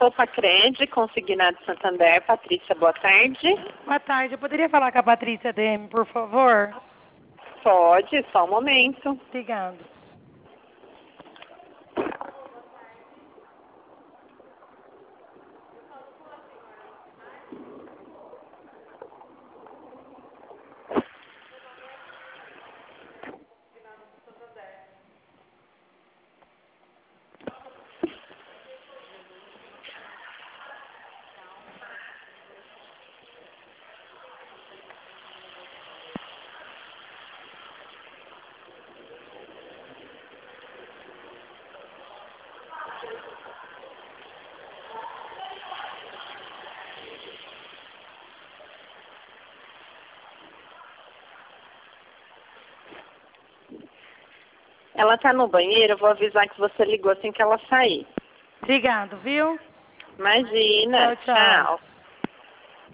Sofacred, consignado Santander. Patrícia, boa tarde. Boa tarde. Eu poderia falar com a Patrícia DM, por favor? Pode, só um momento. Obrigado. Ela tá no banheiro, eu vou avisar que você ligou assim que ela sair. Obrigado, viu? Imagina, Tchau, tchau. tchau.